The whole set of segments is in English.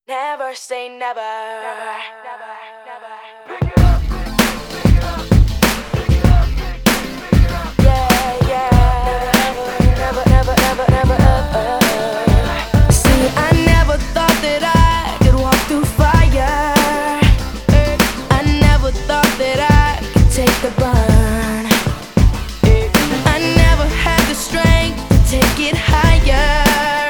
Never say never. Never, never, never. Yeah, yeah. Never, never, never, never. See, I never thought that I could walk through fire. I never thought that I could take the burn. I never had the strength to take it higher.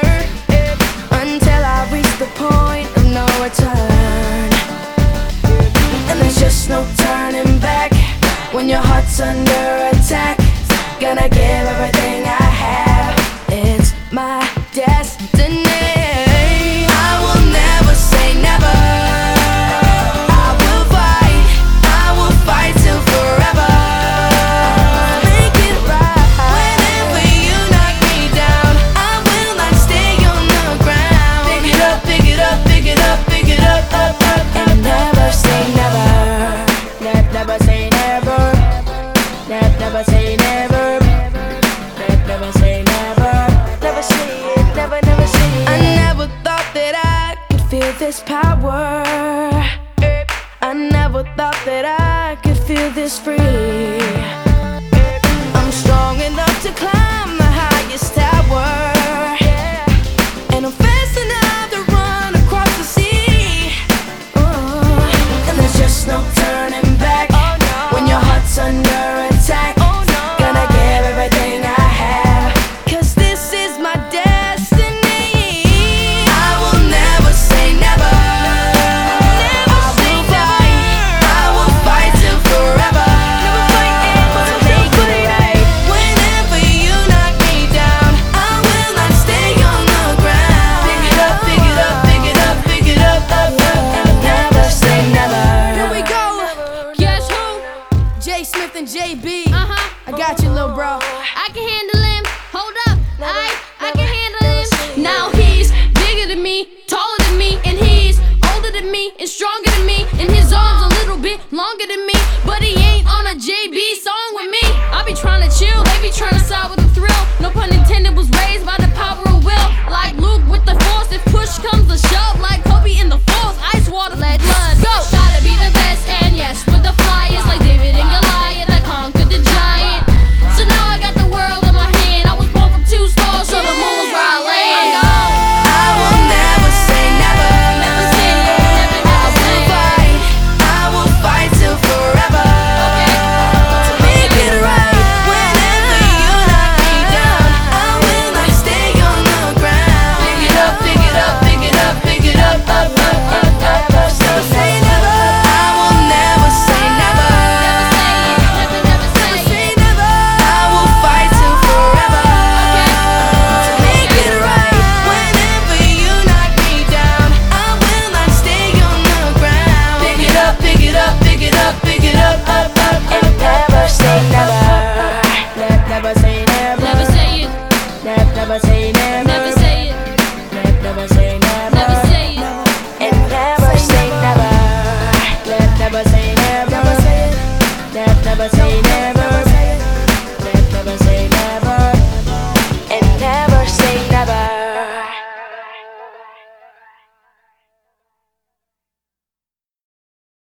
Until I reached the point of no return. And there's just no turning back. When your heart's under attack, gonna give everything I have. It's my destiny. I will never say never. I will fight till forever. Make it right. Whenever you knock me down, I will not stay on the ground. Pick it up, pick it up, pick it up, pick it up, up, up, up. And never say never. Never say never. Never say never. Never say never. Never say it, never, never say it. I never thought that I could feel this power. I never thought that I could feel this free. I'm strong enough to climb the highest tower. And I'm fast enough to run across the sea. And there's just no turning back. When your heart's under attack, gonna give everything I have. 'Cause this is my destiny. I will never say never. I will fight till forever. Make it right. Whenever you knock me down, I will not stay on the ground. Pick it up, pick it up, pick it up, pick it up, up, up. And never say never. Here we go. Guess who? J Smith and JB. I got you, little bro. I can handle him. Hold up. I can handle him. Now he's bigger than me, taller than me, and he's older than me and stronger than me. And his arms a little bit longer than me, but he ain't on a JB song with me. I be trying to chill, they be trying to side with the thrill. No pun intended, was raised by the power of will. Like Luke with the force, if push comes to shove. Like Kobe in the force, ice water, let blood go. Gotta be the best, and yes, with the flyers, like David and Goliath, I conquered the giant. So now I got the world in my hand. I was born from 2 stars, so the moon's where I land. I will never say never. Never say it, never say it. I will fight till forever. To make it right. Whenever you knock me down, I will not stay on the ground. Pick it up, pick it up, pick it up, pick it up, up, up, up, up. Never say never. I will never say never. Never say it, Say never. I will fight till forever. To make it right. Whenever you knock me down, I will not stay on the ground. Pick it up, pick it up, pick it up, pick it up, up, up, up. And never say never. Never say never. never say it, Never say never. never say it, Never say never. never say it. And never say never. Never say never. Never say never.